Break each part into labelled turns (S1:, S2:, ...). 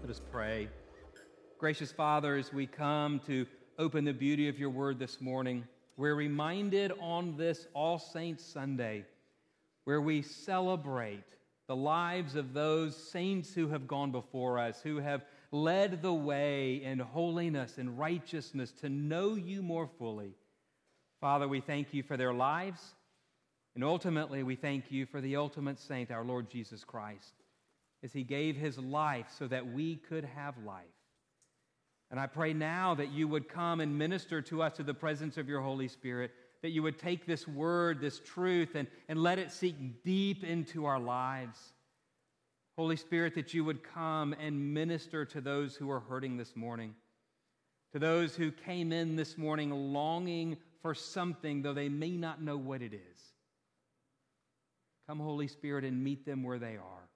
S1: Let us pray. Gracious Father, as we come to open the beauty of your word this morning, we're reminded on this All Saints Sunday, where we celebrate the lives of those saints who have gone before us, who have led the way in holiness and righteousness to know you more fully. Father, we thank you for their lives, and ultimately we thank you for the ultimate saint, our Lord Jesus Christ, as he gave his life so that we could have life. And I pray now that you would come and minister to us to the presence of your Holy Spirit, that you would take this word, this truth, and let it sink deep into our lives. Holy Spirit, that you would come and minister to those who are hurting this morning, to those who came in this morning longing for something, though they may not know what it is. Come, Holy Spirit, and meet them where they are.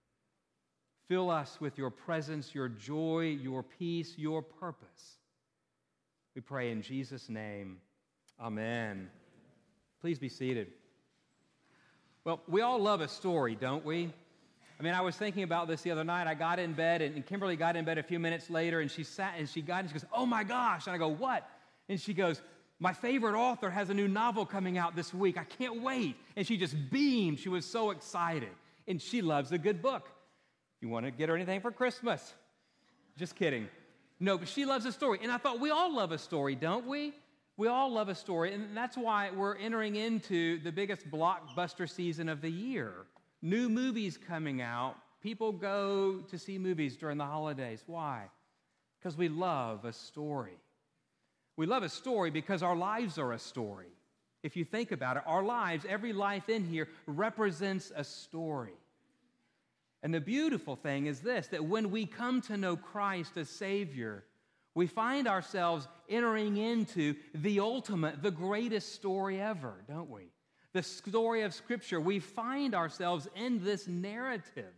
S1: Fill us with your presence, your joy, your peace, your purpose. We pray in Jesus' name. Amen. Please be seated. Well, we all love a story, don't we? I mean, I was thinking about this the other night. I got in bed, and Kimberly got in bed a few minutes later, and she goes, "Oh my gosh." And I go, "What?" And she goes, "My favorite author has a new novel coming out this week. I can't wait." And she just beamed. She was so excited. And she loves a good book. You want to get her anything for Christmas? Just kidding. No, but she loves a story. And I thought, we all love a story, don't we? We all love a story. And that's why we're entering into the biggest blockbuster season of the year. New movies coming out. People go to see movies during the holidays. Why? Because we love a story. We love a story because our lives are a story. If you think about it, our lives, every life in here represents a story. And the beautiful thing is this, that when we come to know Christ as Savior, we find ourselves entering into the ultimate, the greatest story ever, don't we? The story of Scripture. We find ourselves in this narrative.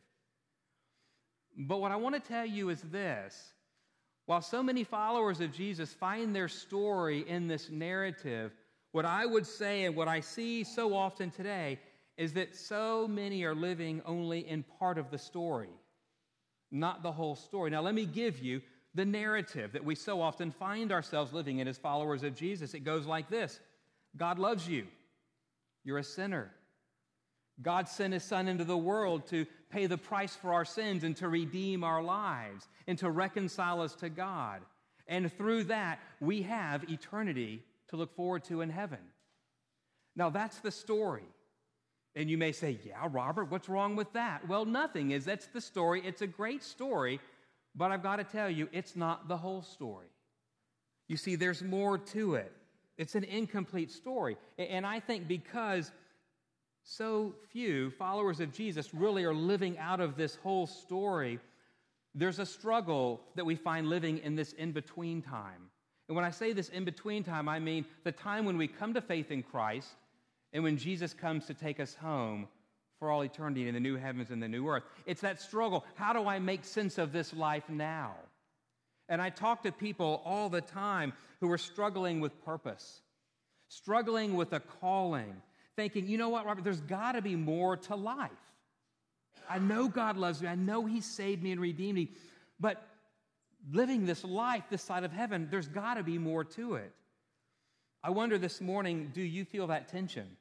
S1: But what I want to tell you is this. While so many followers of Jesus find their story in this narrative, what I would say and what I see so often today is that so many are living only in part of the story, not the whole story. Now, let me give you the narrative that we so often find ourselves living in as followers of Jesus. It goes like this. God loves you. You're a sinner. God sent his Son into the world to pay the price for our sins and to redeem our lives and to reconcile us to God. And through that, we have eternity to look forward to in heaven. Now, that's the story. And you may say, "Yeah, Robert, what's wrong with that?" Well, nothing is. That's the story. It's a great story, but I've got to tell you, it's not the whole story. You see, there's more to it. It's an incomplete story. And I think because so few followers of Jesus really are living out of this whole story, there's a struggle that we find living in this in-between time. And when I say this in-between time, I mean the time when we come to faith in Christ and when Jesus comes to take us home for all eternity in the new heavens and the new earth. It's that struggle. How do I make sense of this life now? And I talk to people all the time who are struggling with purpose, struggling with a calling, thinking, "You know what, Robert, there's got to be more to life. I know God loves me. I know he saved me and redeemed me. But living this life, this side of heaven, there's got to be more to it." I wonder this morning, do you feel that tension?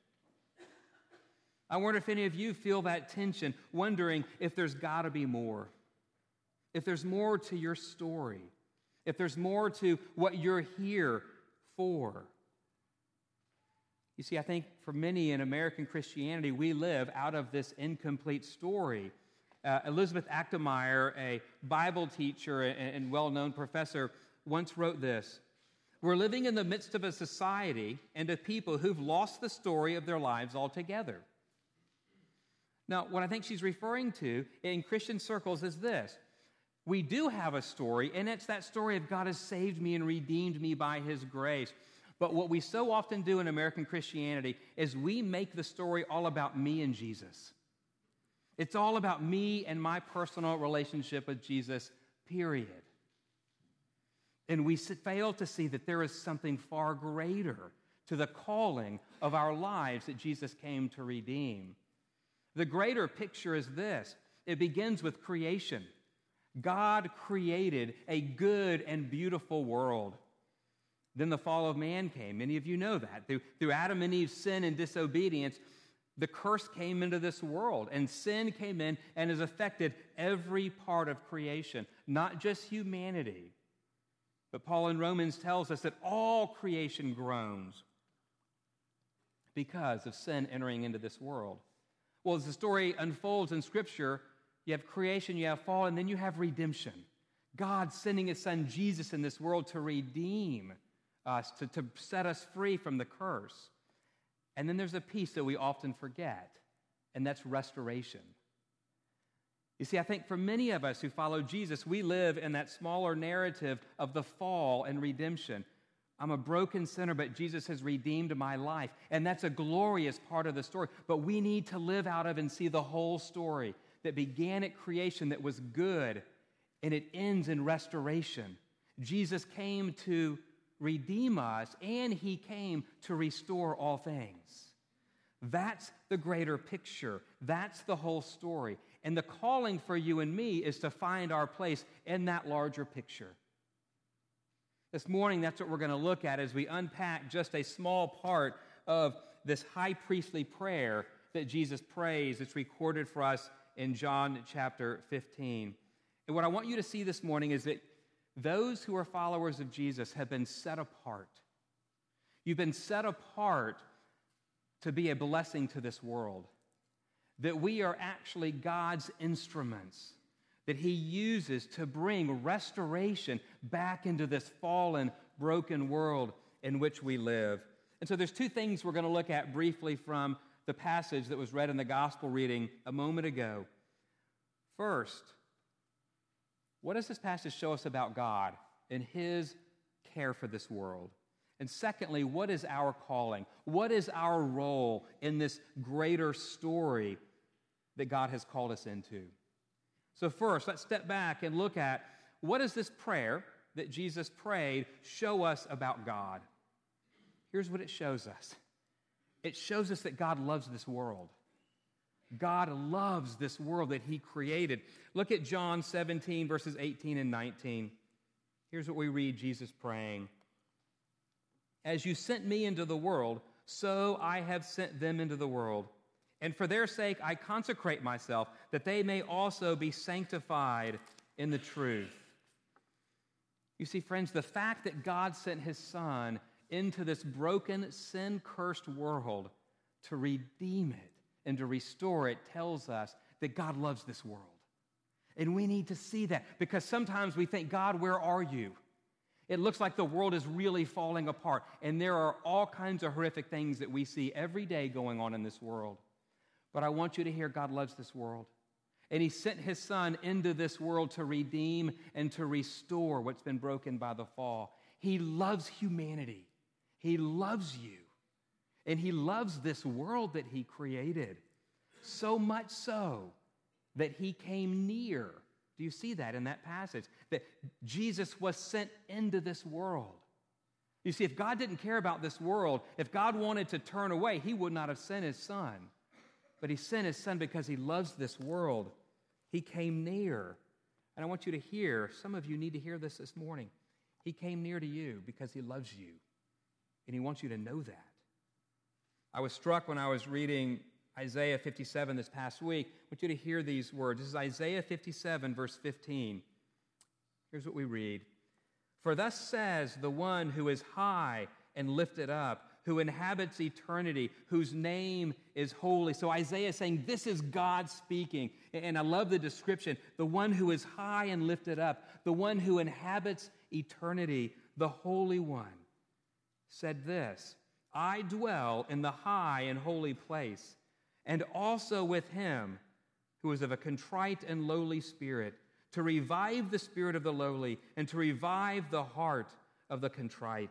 S1: I wonder if any of you feel that tension, wondering if there's got to be more, if there's more to your story, if there's more to what you're here for. You see, I think for many in American Christianity, we live out of this incomplete story. Elizabeth Achtemeyer, a Bible teacher and well-known professor, once wrote this: "We're living in the midst of a society and of people who've lost the story of their lives altogether." Now, what I think she's referring to in Christian circles is this. We do have a story, and it's that story of God has saved me and redeemed me by his grace. But what we so often do in American Christianity is we make the story all about me and Jesus. It's all about me and my personal relationship with Jesus, period. And we fail to see that there is something far greater to the calling of our lives that Jesus came to redeem. The greater picture is this. It begins with creation. God created a good and beautiful world. Then the fall of man came. Many of you know that. Through Adam and Eve's sin and disobedience, the curse came into this world, and sin came in and has affected every part of creation, not just humanity. But Paul in Romans tells us that all creation groans because of sin entering into this world. Well, as the story unfolds in Scripture, you have creation, you have fall, and then you have redemption. God sending his son Jesus in this world to redeem us, to set us free from the curse. And then there's a piece that we often forget, and that's restoration. You see, I think for many of us who follow Jesus, we live in that smaller narrative of the fall and redemption. I'm a broken sinner, but Jesus has redeemed my life. And that's a glorious part of the story. But we need to live out of and see the whole story that began at creation that was good, and it ends in restoration. Jesus came to redeem us, and he came to restore all things. That's the greater picture. That's the whole story. And the calling for you and me is to find our place in that larger picture. This morning, that's what we're going to look at as we unpack just a small part of this high priestly prayer that Jesus prays. It's recorded for us in John chapter 15. And what I want you to see this morning is that those who are followers of Jesus have been set apart. You've been set apart to be a blessing to this world. That we are actually God's instruments that he uses to bring restoration back into this fallen, broken world in which we live. And so there's two things we're going to look at briefly from the passage that was read in the gospel reading a moment ago. First, what does this passage show us about God and his care for this world? And secondly, what is our calling? What is our role in this greater story that God has called us into? So first, let's step back and look at what does this prayer that Jesus prayed show us about God? Here's what it shows us. It shows us that God loves this world. God loves this world that he created. Look at John 17, verses 18 and 19. Here's what we read Jesus praying. As you sent me into the world, so I have sent them into the world. And for their sake I consecrate myself, that they may also be sanctified in the truth. You see, friends, the fact that God sent his Son into this broken, sin-cursed world to redeem it and to restore it tells us that God loves this world. And we need to see that, because sometimes we think, God, where are you? It looks like the world is really falling apart, and there are all kinds of horrific things that we see every day going on in this world. But I want you to hear God loves this world. And he sent his Son into this world to redeem and to restore what's been broken by the fall. He loves humanity. He loves you. And he loves this world that he created. So much so that he came near. Do you see that in that passage? That Jesus was sent into this world. You see, if God didn't care about this world, if God wanted to turn away, he would not have sent his Son. But he sent his Son because he loves this world. He came near. And I want you to hear, some of you need to hear this morning. He came near to you because he loves you. And he wants you to know that. I was struck when I was reading Isaiah 57 this past week. I want you to hear these words. This is Isaiah 57, verse 15. Here's what we read. For thus says the one who is high and lifted up, who inhabits eternity, whose name is holy. So Isaiah is saying, this is God speaking. And I love the description. The one who is high and lifted up, the one who inhabits eternity, the Holy One, said this, I dwell in the high and holy place, and also with him who is of a contrite and lowly spirit, to revive the spirit of the lowly and to revive the heart of the contrite.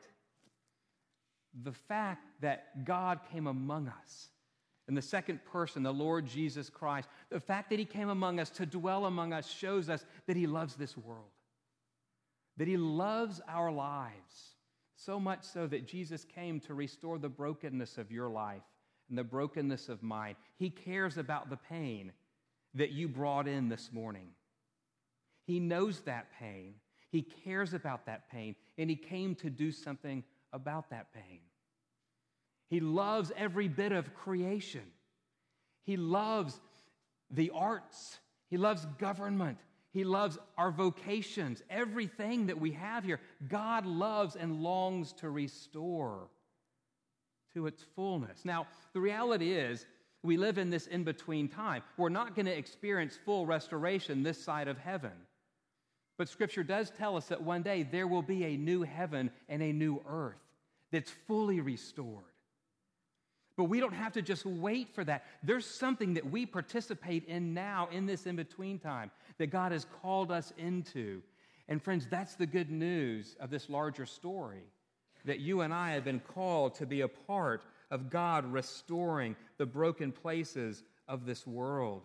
S1: The fact that God came among us in the second person, the Lord Jesus Christ, the fact that he came among us to dwell among us shows us that he loves this world, that he loves our lives, so much so that Jesus came to restore the brokenness of your life and the brokenness of mine. He cares about the pain that you brought in this morning. He knows that pain. He cares about that pain, and he came to do something about that pain. He loves every bit of creation. He loves the arts. He loves government. He loves our vocations. Everything that we have here, God loves and longs to restore to its fullness. Now, the reality is, we live in this in-between time. We're not going to experience full restoration this side of heaven. But Scripture does tell us that one day there will be a new heaven and a new earth that's fully restored. But we don't have to just wait for that. There's something that we participate in now in this in-between time that God has called us into. And friends, that's the good news of this larger story, that you and I have been called to be a part of God restoring the broken places of this world.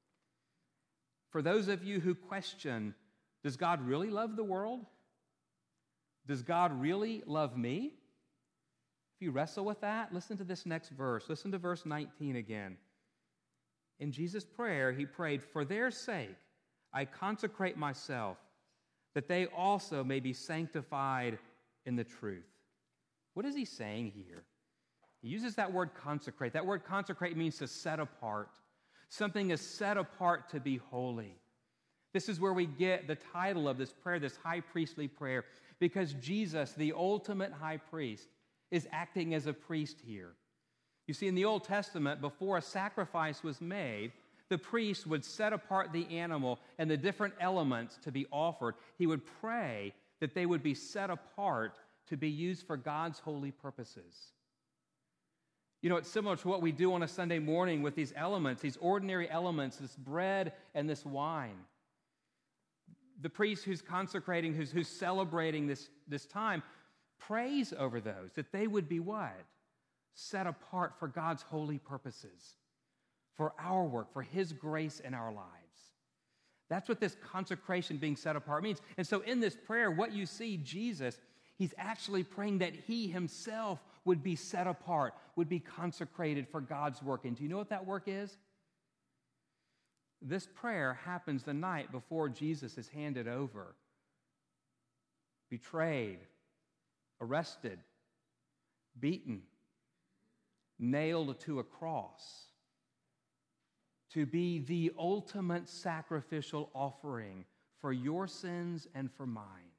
S1: For those of you who question, does God really love the world? Does God really love me? If you wrestle with that, listen to this next verse. Listen to verse 19 again. In Jesus' prayer, he prayed, "For their sake I consecrate myself, that they also may be sanctified in the truth." What is he saying here? He uses that word consecrate. That word consecrate means to set apart. Something is set apart to be holy. This is where we get the title of this prayer, this high priestly prayer, because Jesus, the ultimate high priest, is acting as a priest here. You see, in the Old Testament, before a sacrifice was made, the priest would set apart the animal and the different elements to be offered. He would pray that they would be set apart to be used for God's holy purposes. You know, it's similar to what we do on a Sunday morning with these elements, these ordinary elements, this bread and this wine. The priest who's consecrating, who's celebrating this time, prays over those, that they would be what? Set apart for God's holy purposes, for our work, for his grace in our lives. That's what this consecration, being set apart, means. And so in this prayer, what you see, Jesus, he's actually praying that he himself would be set apart, would be consecrated for God's work. And do you know what that work is? This prayer happens the night before Jesus is handed over, betrayed, arrested, beaten, nailed to a cross, to be the ultimate sacrificial offering for your sins and for mine.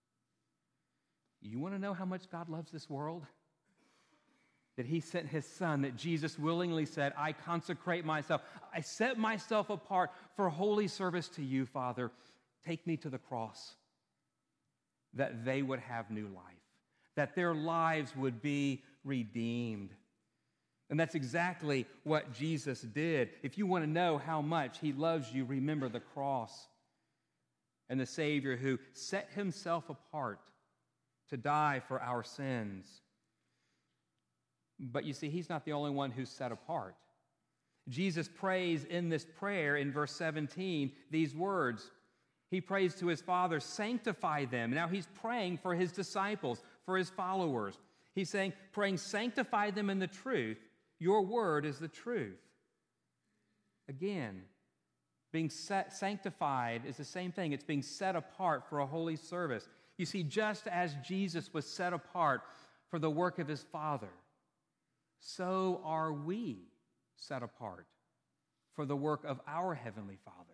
S1: You want to know how much God loves this world? That he sent his son, that Jesus willingly said, "I consecrate myself. I set myself apart for holy service to you, Father. Take me to the cross," that they would have new life, that their lives would be redeemed. And that's exactly what Jesus did. If you want to know how much he loves you, remember the cross and the Savior who set himself apart to die for our sins. But you see, he's not the only one who's set apart. Jesus prays in this prayer in verse 17 these words. He prays to his Father, "Sanctify them." Now he's praying for his disciples, for his followers. He's praying, "Sanctify them in the truth. Your word is the truth." Again, being sanctified is the same thing. It's being set apart for a holy service. You see, just as Jesus was set apart for the work of his Father, so are we set apart for the work of our Heavenly Father.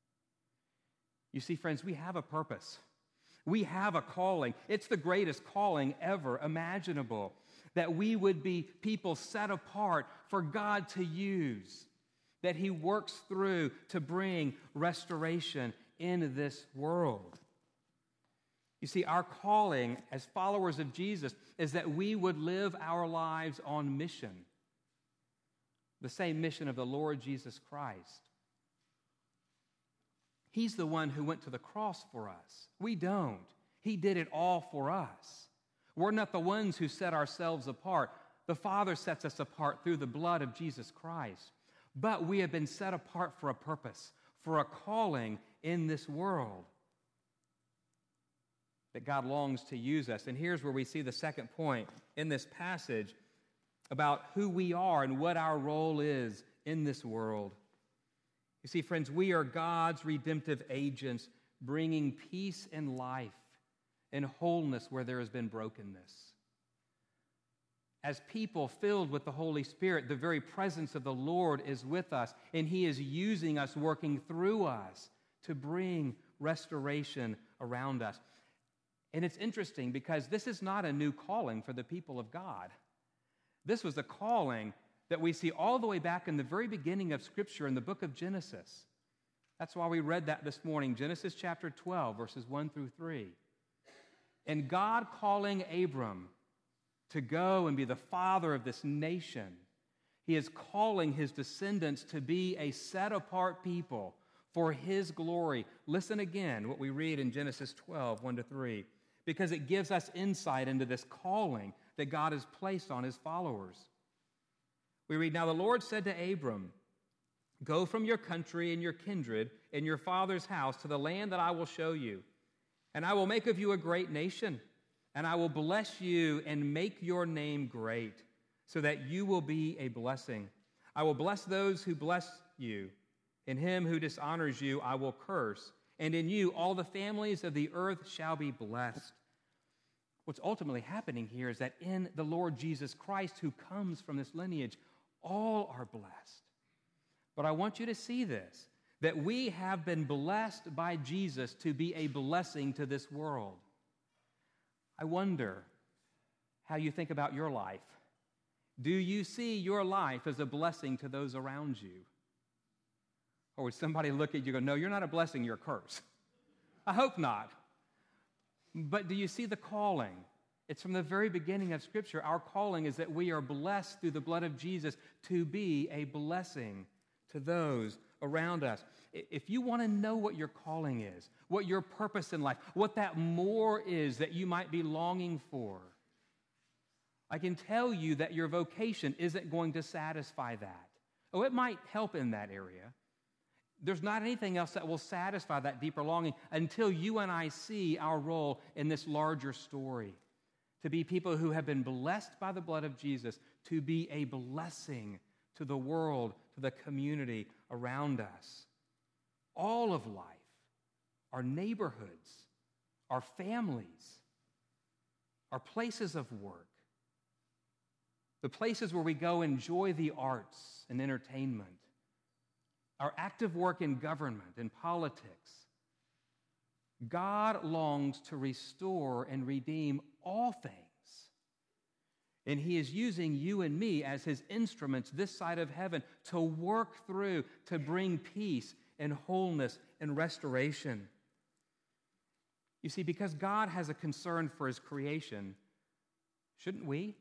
S1: You see, friends, we have a purpose. We have a calling. It's the greatest calling ever imaginable, that we would be people set apart for God to use, that he works through to bring restoration in this world. You see, our calling as followers of Jesus is that we would live our lives on mission, the same mission of the Lord Jesus Christ. He's the one who went to the cross for us. We don't. He did it all for us. We're not the ones who set ourselves apart. The Father sets us apart through the blood of Jesus Christ. But we have been set apart for a purpose, for a calling in this world, that God longs to use us. And here's where we see the second point in this passage about who we are and what our role is in this world. You see, friends, we are God's redemptive agents bringing peace and life and wholeness where there has been brokenness. As people filled with the Holy Spirit, the very presence of the Lord is with us, and He is using us, working through us to bring restoration around us. And it's interesting because this is not a new calling for the people of God. This was a calling that we see all the way back in the very beginning of Scripture in the book of Genesis. That's why we read that this morning, Genesis chapter 12, verses 1 through 3. And God calling Abram to go and be the father of this nation, He is calling His descendants to be a set-apart people for His glory. Listen again what we read in Genesis 12, 1 to 3, because it gives us insight into this calling that God has placed on His followers. We read, "Now the Lord said to Abram, 'Go from your country and your kindred and your father's house to the land that I will show you, and I will make of you a great nation, and I will bless you and make your name great, so that you will be a blessing. I will bless those who bless you, and him who dishonors you I will curse, and in you all the families of the earth shall be blessed.'" What's ultimately happening here is that in the Lord Jesus Christ, who comes from this lineage, all are blessed. But I want you to see this, that we have been blessed by Jesus to be a blessing to this world. I wonder how you think about your life. Do you see your life as a blessing to those around you? Or would somebody look at you and go, "No, you're not a blessing, you're a curse"? I hope not. But do you see the calling? It's from the very beginning of Scripture. Our calling is that we are blessed through the blood of Jesus to be a blessing to those around us. If you want to know what your calling is, what your purpose in life, what that more is that you might be longing for, I can tell you that your vocation isn't going to satisfy that. Oh, it might help in that area. There's not anything else that will satisfy that deeper longing until you and I see our role in this larger story, to be people who have been blessed by the blood of Jesus, to be a blessing to the world, to the community around us. All of life, our neighborhoods, our families, our places of work, the places where we go enjoy the arts and entertainment, our active work in government and politics. God longs to restore and redeem all things. And He is using you and me as His instruments this side of heaven to work through, to bring peace and wholeness and restoration. You see, because God has a concern for His creation, shouldn't we?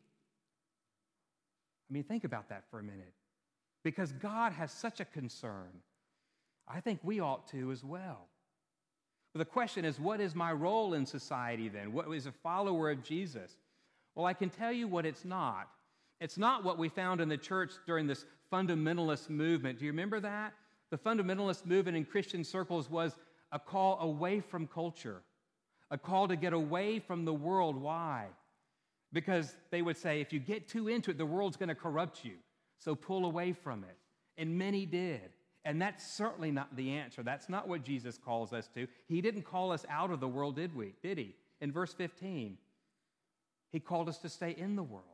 S1: I mean, think about that for a minute. Because God has such a concern, I think we ought to as well. But the question is, what is my role in society then? What is a follower of Jesus? Well, I can tell you what it's not. It's not what we found in the church during this fundamentalist movement. Do you remember that? The fundamentalist movement in Christian circles was a call away from culture, a call to get away from the world. Why? Because they would say, if you get too into it, the world's going to corrupt you. So pull away from it. And many did. And that's certainly not the answer. That's not what Jesus calls us to. He didn't call us out of the world, did He? In verse 15, He called us to stay in the world.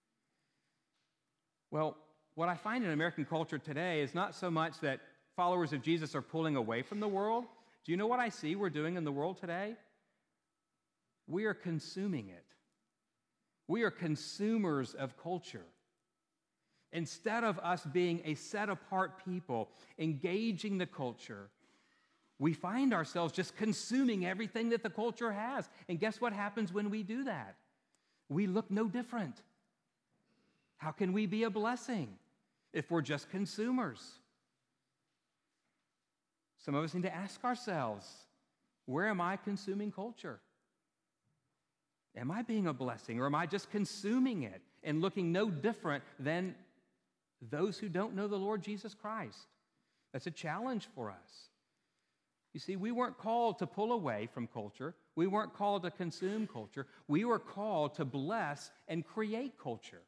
S1: Well, what I find in American culture today is not so much that followers of Jesus are pulling away from the world. Do you know what I see we're doing in the world today? We are consuming it. We are consumers of culture. Instead of us being a set-apart people, engaging the culture, we find ourselves just consuming everything that the culture has. And guess what happens when we do that? We look no different. How can we be a blessing if we're just consumers? Some of us need to ask ourselves, where am I consuming culture? Am I being a blessing, or am I just consuming it and looking no different than those who don't know the Lord Jesus Christ? That's a challenge for us. You see, we weren't called to pull away from culture. We weren't called to consume culture. We were called to bless and create culture.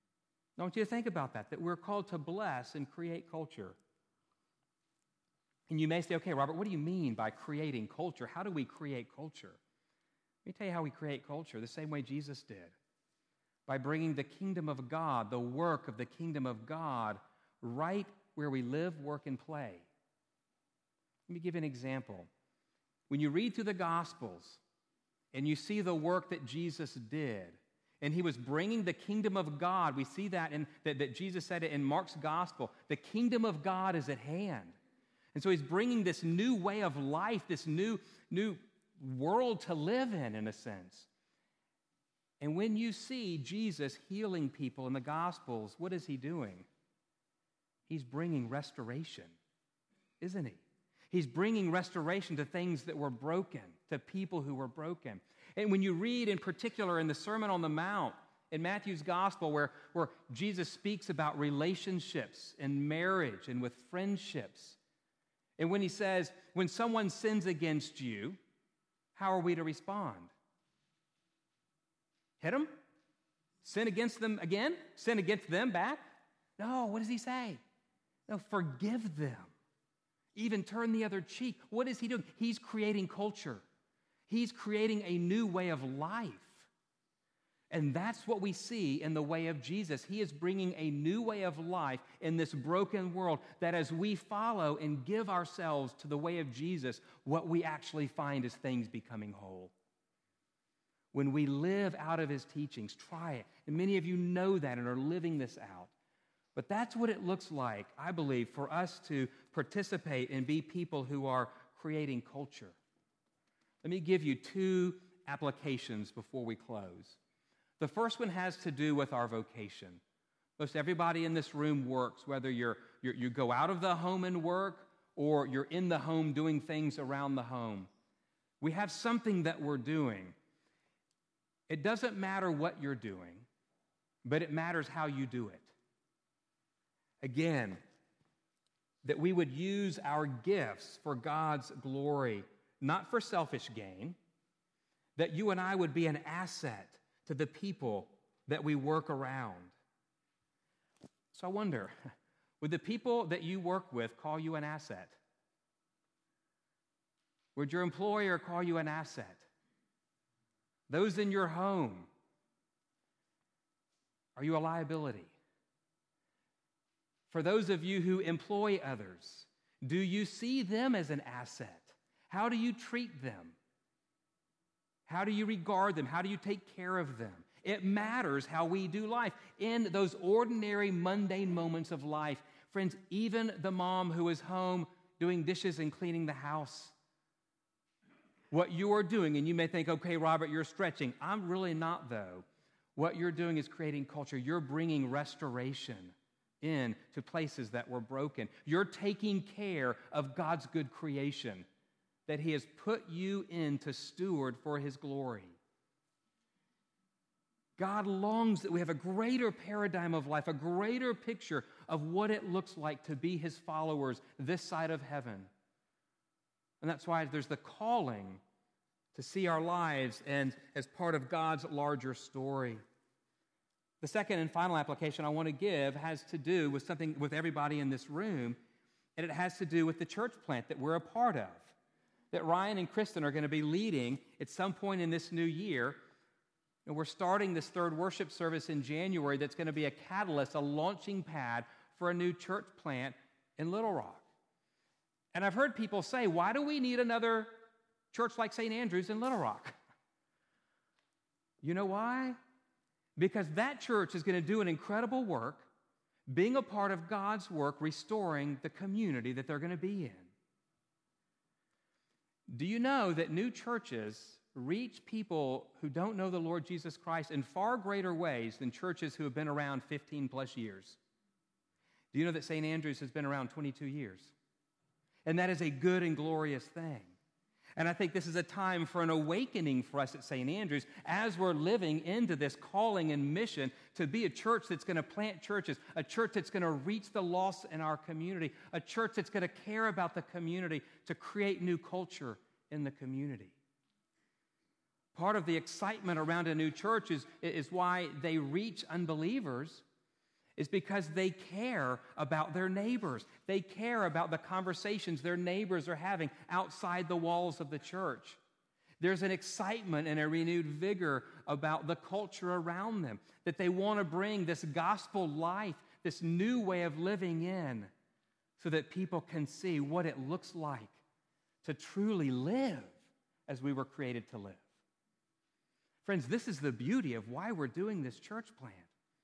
S1: I want you to think about that we're called to bless and create culture. And you may say, okay, Robert, what do you mean by creating culture? How do we create culture? Let me tell you how we create culture, the same way Jesus did. By bringing the kingdom of God, the work of the kingdom of God, right where we live, work, and play. Let me give you an example. When you read through the Gospels and you see the work that Jesus did, and he was bringing the kingdom of God, we see that that Jesus said it in Mark's Gospel, the kingdom of God is at hand. And so he's bringing this new way of life, this new world to live in a sense. And when you see Jesus healing people in the Gospels, what is he doing? He's bringing restoration, isn't he? He's bringing restoration to things that were broken, to people who were broken. And when you read in particular in the Sermon on the Mount, in Matthew's Gospel, where Jesus speaks about relationships and marriage and with friendships, and when he says, when someone sins against you, how are we to respond? Hit them? Sin against them again? Sin against them back? No, what does he say? No, forgive them. Even turn the other cheek. What is he doing? He's creating culture. He's creating a new way of life. And that's what we see in the way of Jesus. He is bringing a new way of life in this broken world, that as we follow and give ourselves to the way of Jesus, what we actually find is things becoming whole. When we live out of his teachings, try it. And many of you know that and are living this out. But that's what it looks like, I believe, for us to participate and be people who are creating culture. Let me give you two applications before we close. The first one has to do with our vocation. Most everybody in this room works, whether you go out of the home and work or you're in the home doing things around the home. We have something that we're doing. It doesn't matter what you're doing, but it matters how you do it. Again, that we would use our gifts for God's glory, not for selfish gain, that you and I would be an asset to the people that we work around. So I wonder, would the people that you work with call you an asset? Would your employer call you an asset? Those in your home, are you a liability? For those of you who employ others, do you see them as an asset? How do you treat them? How do you regard them? How do you take care of them? It matters how we do life. In those ordinary, mundane moments of life, friends, even the mom who is home doing dishes and cleaning the house, what you are doing, and you may think, okay, Robert, you're stretching. I'm really not, though. What you're doing is creating culture. You're bringing restoration into places that were broken. You're taking care of God's good creation that he has put you in to steward for his glory. God longs that we have a greater paradigm of life, a greater picture of what it looks like to be his followers this side of heaven. And that's why there's the calling to see our lives and as part of God's larger story. The second and final application I want to give has to do with something with everybody in this room, and it has to do with the church plant that we're a part of, that Ryan and Kristen are going to be leading at some point in this new year. And we're starting this third worship service in January that's going to be a catalyst, a launching pad for a new church plant in Little Rock. And I've heard people say, why do we need another church like St. Andrew's in Little Rock? You know why? Because that church is going to do an incredible work, being a part of God's work, restoring the community that they're going to be in. Do you know that new churches reach people who don't know the Lord Jesus Christ in far greater ways than churches who have been around 15 plus years? Do you know that St. Andrew's has been around 22 years? And that is a good and glorious thing. And I think this is a time for an awakening for us at St. Andrew's as we're living into this calling and mission to be a church that's going to plant churches, a church that's going to reach the lost in our community, a church that's going to care about the community, to create new culture in the community. Part of the excitement around a new church is why they reach unbelievers, is because they care about their neighbors. They care about the conversations their neighbors are having outside the walls of the church. There's an excitement and a renewed vigor about the culture around them, that they want to bring this gospel life, this new way of living in, so that people can see what it looks like to truly live as we were created to live. Friends, this is the beauty of why we're doing this church plant.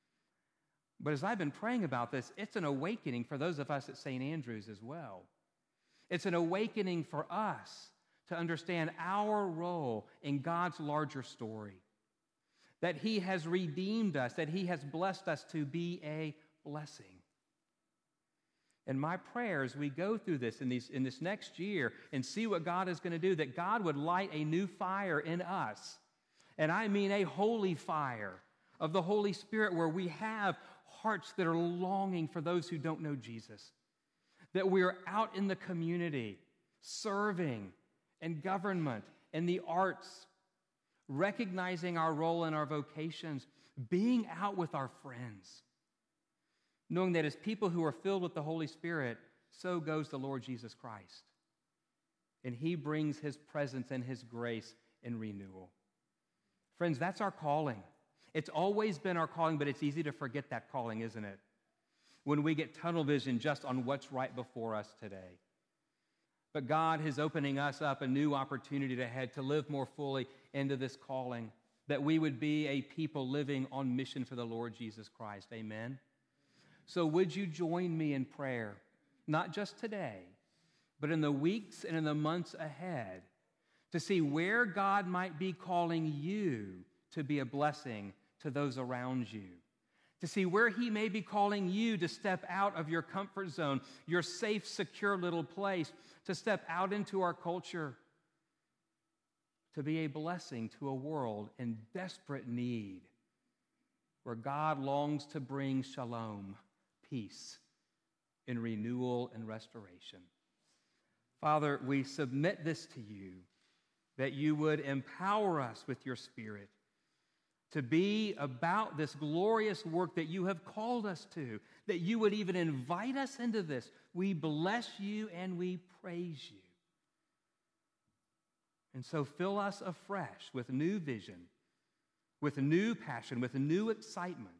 S1: But as I've been praying about this, it's an awakening for those of us at St. Andrews as well. It's an awakening for us to understand our role in God's larger story, that He has redeemed us, that He has blessed us to be a blessing. And my prayer as we go through this in this next year and see what God is going to do, that God would light a new fire in us, and I mean a holy fire of the Holy Spirit, where we have hearts that are longing for those who don't know Jesus, that we are out in the community serving in government, in the arts, recognizing our role and our vocations, being out with our friends, knowing that as people who are filled with the Holy Spirit, so goes the Lord Jesus Christ. And He brings His presence and His grace in renewal. Friends, that's our calling. It's always been our calling, but it's easy to forget that calling, isn't it? When we get tunnel vision just on what's right before us today. But God is opening us up a new opportunity ahead to live more fully into this calling, that we would be a people living on mission for the Lord Jesus Christ. Amen? So would you join me in prayer, not just today, but in the weeks and in the months ahead, to see where God might be calling you to be a blessing to those around you, to see where He may be calling you to step out of your comfort zone, your safe, secure little place, to step out into our culture, to be a blessing to a world in desperate need, where God longs to bring shalom, peace, in renewal and restoration. Father, we submit this to you, that you would empower us with your Spirit to be about this glorious work that you have called us to, that you would even invite us into this. We bless you and we praise you. And so fill us afresh with new vision, with new passion, with new excitement,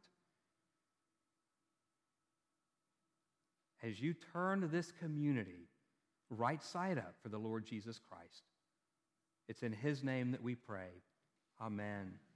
S1: as you turn this community right side up for the Lord Jesus Christ. It's in His name that we pray. Amen.